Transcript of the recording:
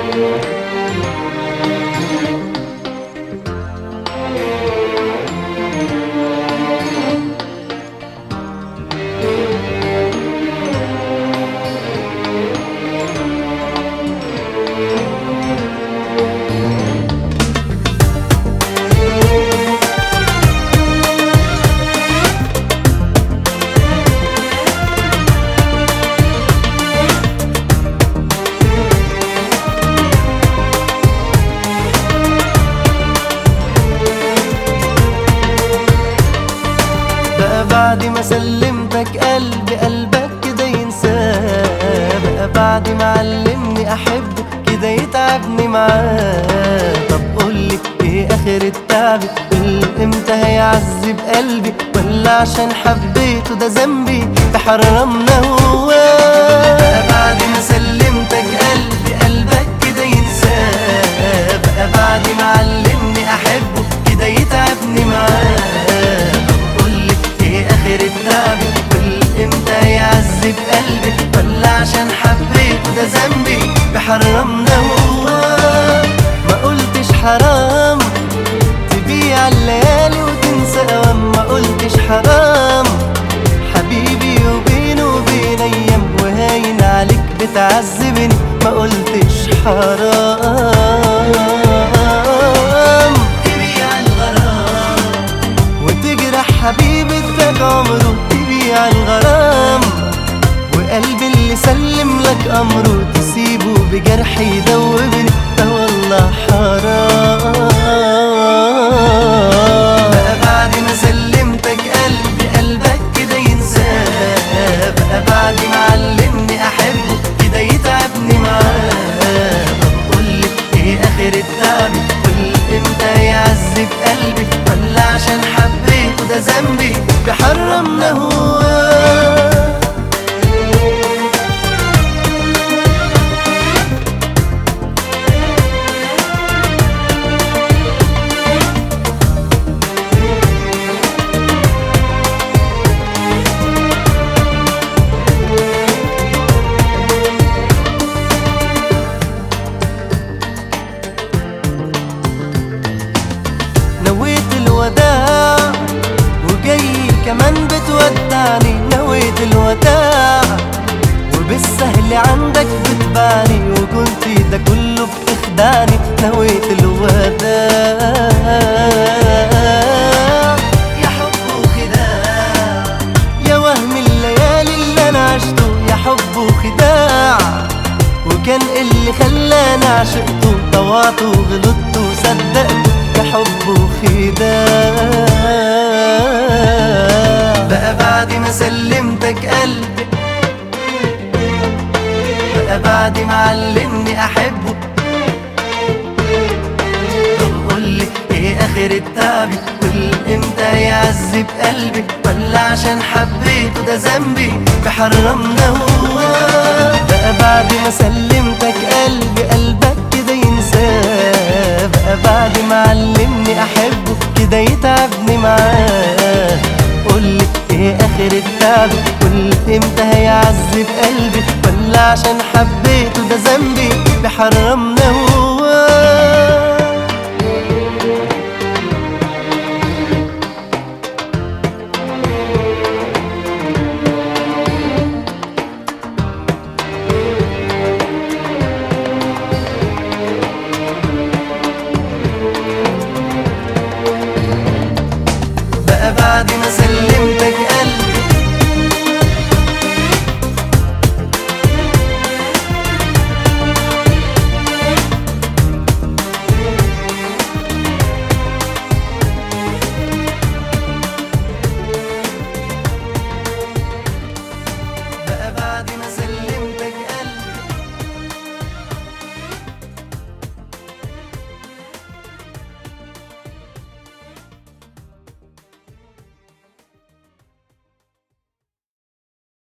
بعد ما سلمتك قلبي قلبك كده ينساه، بقى بعد ما علمني احبه كده يتعبني معاه. طب قولي ايه اخر التعب؟ قول امتى هيعذب قلبي؟ ولا عشان حبيته ده ذنبي تحرمنا هواه؟ بقى بعد ما سلمتك قلبي قلبك كده ينساه، بقى بعد ما علمني احبه كده يتعبني معاه. اخر التعب قول امتى يعذب قلبي؟ ولا عشان حبيته ده ذنبي بحرمنا هو؟ ما قلتش حرام تبيع الليالي وتنسى اوام، ما قلتش حرام حبيبي وبينه وبين ايام وهاين عليك بتعذبني، ما قلتش حرام تبيع الغرام وتجرح حبيبي اداك عمره، تبيع الغرام وقلبي اللي سلم لك امره تسيبه بجرح يدوبني، ده والله حرام. بقى بعد ما سلمتك قلبي قلبك كده ينساه، بقى بعد ما علمني احبه كده يتعبني معاه. طب قولي ايه اخر التعب؟ قول امتى يعذب قلبي؟ ولا عشان حبيته ده ذنبي بحرمنا هو؟ نويت الوداع وجاي كمان بتودعني، نويت الوداع وبالسهل عندك بتبعني، وكنت ده كله بتخدعني. نويت الوداع يا حب وخداع، يا وهم الليالي اللي انا عشته، يا حب وخداع وكان اللي خلاني عشقته، طوعته وغلطت وصدقته، يا حب وخداع. بقى بعد ما سلمتك قلبي، بقى بعد ما علمني احبه، طب قولي ايه اخر التعب؟ قول امتى يعذب قلبي؟ ولا عشان حبيته ده ذنبي بحرمنا هو؟ بقى بعد ما سلمتك قلبي قلبك كده ينساه، بقى بعد ما علمني احبه كده يتعبني معاه. قولي ايه اخر التعب؟ قول امتى هيعذب قلبي؟ ولا عشان حبيته ده ذنبي بحرمنا هو؟ بعد ما سلمتك